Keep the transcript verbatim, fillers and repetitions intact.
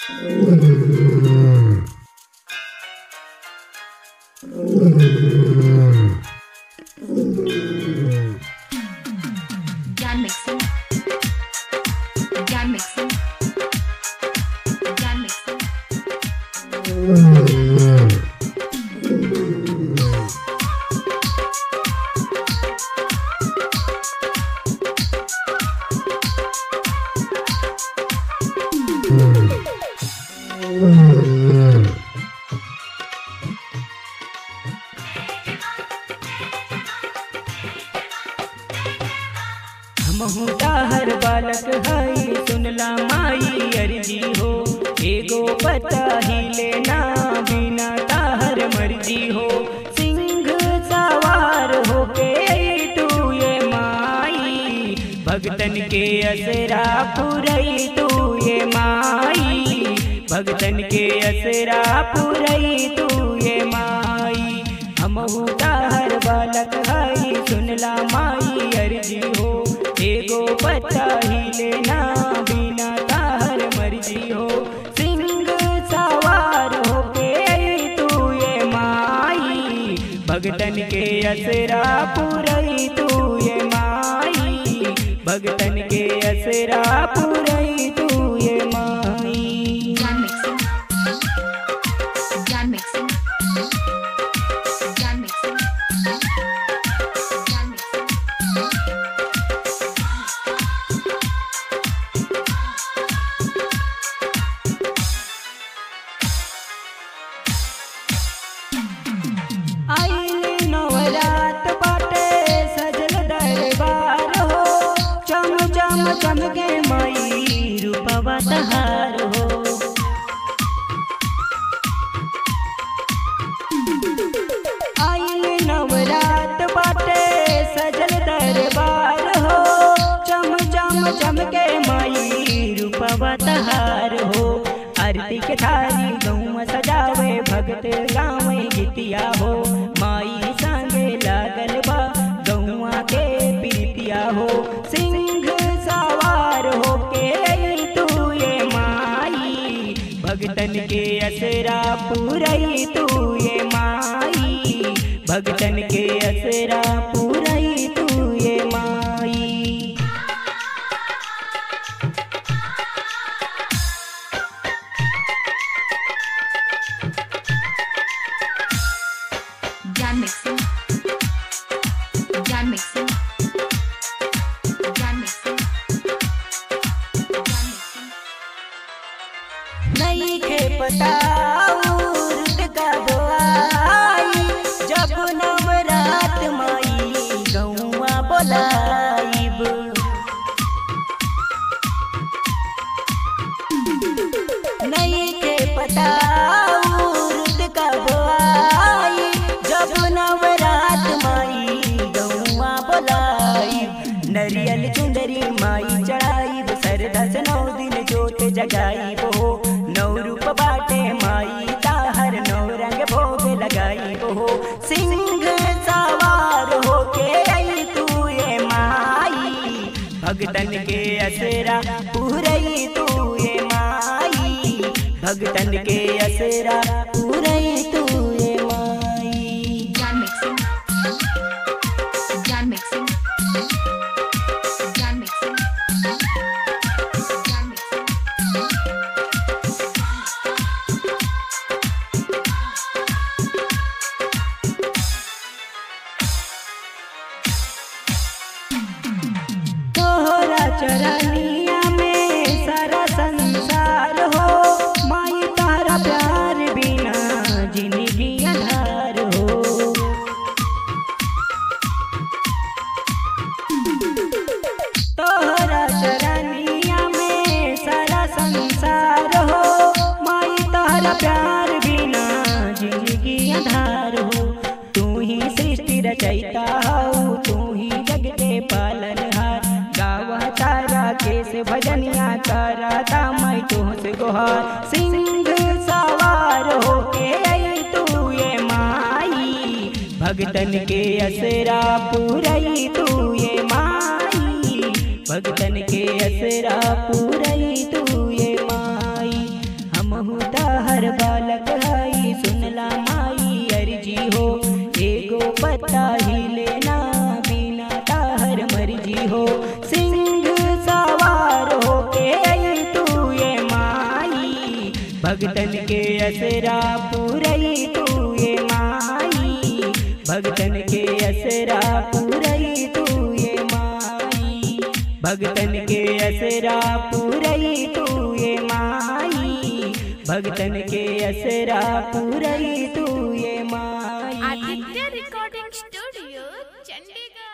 Jan mixing. Jan mixing. Jan mixing. हमहुता हर बालक हई सुनला माई अर्जी हो, एगो पता ही लेना बिना ताहर मर्जी हो। सिंह सवार होके तू ये माई, भगतन के असरा पुरई तू ये माई, भगतन के असरा पुरई तू ये माई। हमहुता हर बालक हई सुनला माई अर्जी हो, एगो पता ही लेना बिना ताहर मर्जी हो। सिंह सवार होके तू ये माई, भगतन के असरा पुरई तू ये माई, भगतन के असरा पुरई तू ये माई। Jan mixing. Jan mixing. Jan mixing. Jan mixing. आइल नवरात बाटे सजल दरबार हो, चम चम चमके माई रूपवा तहार हो। आइल नवरात बाटे सजल दरबार हो, चम चम चमके माई रूपवा तहार हो। आरती के थारी गौवा सजावे भगत गावे गीतिया हो, माई संगे लागल बा गौवा के प्रीतिया हो। सिंह सवार होके तू ये माई, भगतन के असरा पुरई तू ये माई, भगतन के असरा पुरई तू ये माई। Jan mixing. Jan mixing. Jan mixing. Jan mixing. नहीं खे पता उर्द का बोआई, जब नवरात माई गौवा बोलाइब। नहीं खे पता उर्द का बोआई, जब नवरात माई गौवा बोलाइब। नरियल चुंदरी माई चढ़ाइब, सरदा से नौ दिन जोत जगाइब हो। नौ रूप बाटे माई ताहर, नौ रंग भोग लगाइब हो। सिंह सवार होके आई तू ये माई, भगतन के असरा पुरई तू ये माई, भगतन के असरा पुरई तू ये माई। Jan mixing. Jan mixing. Jan mixing. Jan mixing. तोहरा चरनिया में सारा संसार हो, माई तारा प्यार बिना जिंदगी अधार हो। तोहरा चरनिया में सारा संसार हो, माई तारा प्यार बिना जिंदगी अधार हो। तू ही सृष्टि रचयिता हो, तू ही जग के पालनहार, गावा तारा केस भजनिया तारा दामई तुहसे गोहार। सिंह सवार होके आई तू ये माई, भगतन के असरा पुरई तू ये माई, भगतन के असरा पुरई तू ये माई। हम हमहु तहर बालक हई सुनला माई अर्जी हो एगो पत्ता ही लेना बिना तहर मर्जी हो सिंह सवार हो के आई तू ये माई भगतन के असरा पूरई तू ये माई भगतन के असरा पूरई तू ये माई भगतन के असरा पूरई तू ये माई भगतन के असरा पूरई तू ये माई। Aditya recording studio Chandigarh.